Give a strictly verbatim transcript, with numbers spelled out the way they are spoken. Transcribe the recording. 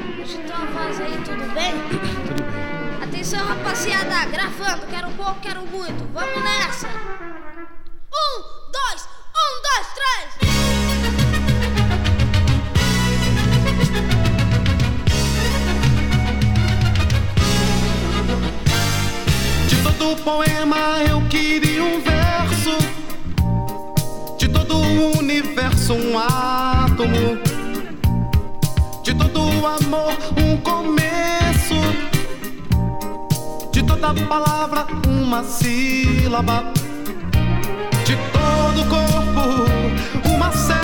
Agitou a voz aí, tudo bem? Tudo bem. Atenção, rapaziada, gravando, quero pouco, quero muito, vamos nessa! Um, dois, um, dois, três! De todo poema eu queria um verso, de todo o universo um átomo, de todo amor um começo, de toda palavra uma sílaba, de todo corpo uma célula.